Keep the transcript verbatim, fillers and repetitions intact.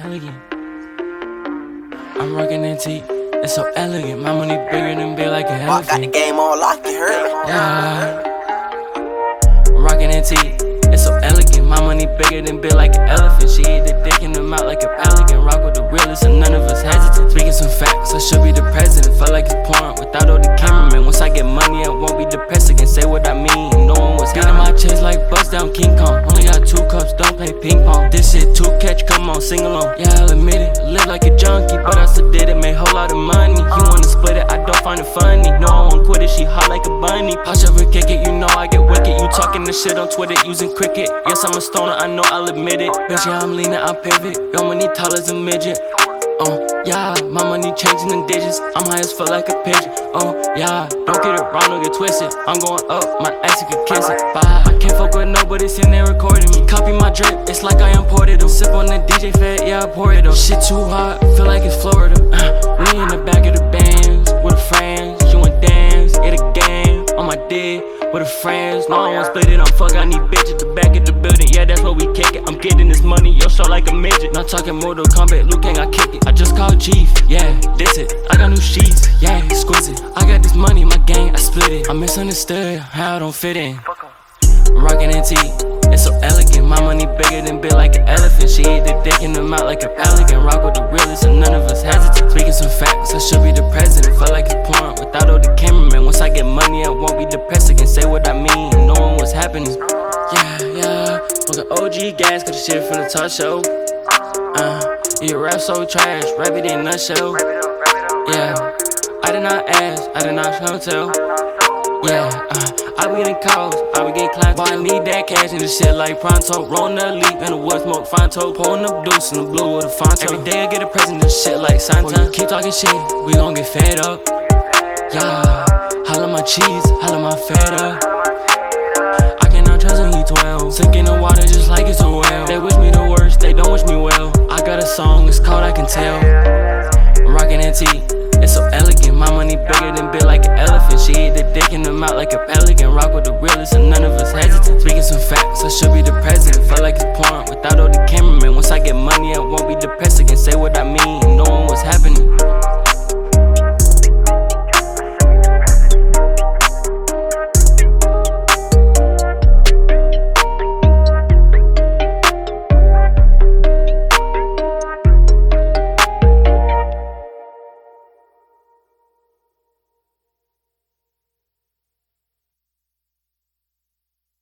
elegant. I'm rockin' N T, it's so elegant. My money bigger than big like an elephant. Got the game on lock, you heard me? Yeah. Rockin' N T, it's so elegant. My money bigger than big like an elephant. She eat the dick in the mouth like a pelican. Rock with the realest and none of us hesitant. Speaking some facts, I should be the president. Felt like it's porn without all the cameramen. Once I get money, I won't be depressed again. Say what I mean, no one was getting my chest like bust down King Kong. Only got two cups, don't play ping pong. This shit too catch, come on, sing along. Yeah, I'll admit it, I live like a junkie, but I still did it, made a whole lot of money. You wanna split it, I don't find it funny. No, I won't quit it, she hot like a bunny. Posh ever kick it, you know I get wicked. You talking this shit on Twitter using cricket. Yes, I'm a stoner, I know I'll admit it. Bitch, yeah, I'm leaning, I pivot. Your money tall as a midget. Oh, yeah, my money changing in digits. I'm high as fuck like a pigeon. Oh, yeah, don't get it wrong, don't get twisted. I'm going up, my ass you can kiss it. Bye. I can't fuck with nobody sitting there recording me. Copy my drip, it's like I imported them. Sip on the D J fed, yeah, I pour it up. Shit too hot, feel like it's Florida. Uh, we in the back of the bands with the friends. You want dance, get a game on my dick with the friends. No, I won't split it, I'm fuck, I need bitch at the back of the building. Yeah, that's where we kick it. I'm getting this money, yo, show like a midget. Not talking Mortal Kombat, Liu Kang, I kick it. I just called Chief, yeah, this it. I got new sheets, yeah, exquisite. I got this money, my gang, I split it. I'm misunderstood, how I don't fit in. Rockin' N T, it's so elegant. My money bigger than big like an elephant. She eat the dick in the mouth like a pelican. Rock with the realest and none of us hesitant. Speaking some facts, I should be the president. Felt like it's porn without all the cameramen. Once I get money, I won't be depressed again. Say what I mean, knowing what's happening. Yeah, yeah, fucking O G gas, got the shit from the talk show. Uh, your rap so trash, rap it in a nutshell. Yeah, I did not ask, I did not hotel. Yeah, uh, I be in calls, I be getting clients, but I need that cash and this shit like pronto. Rolling the leaf in the wood smoke, Fonto. Pulling up deuce in the blue with a Fonto. Every day I get a present, this shit like Santa. Keep talking shit, we gon' get fed up. Yeah, holla my cheese, holla my feta. I cannot trust when he twelve. Sink in the water just like it's a well. They wish me the worst, they don't wish me well. I got a song, it's called I Can Tell. Rockin' N T, it's so elegant. My money bigger than big like an elephant. She eat the dick in the mouth like a pelican. Rock with the realest and none of us hesitant. Speaking some facts, I should be the president.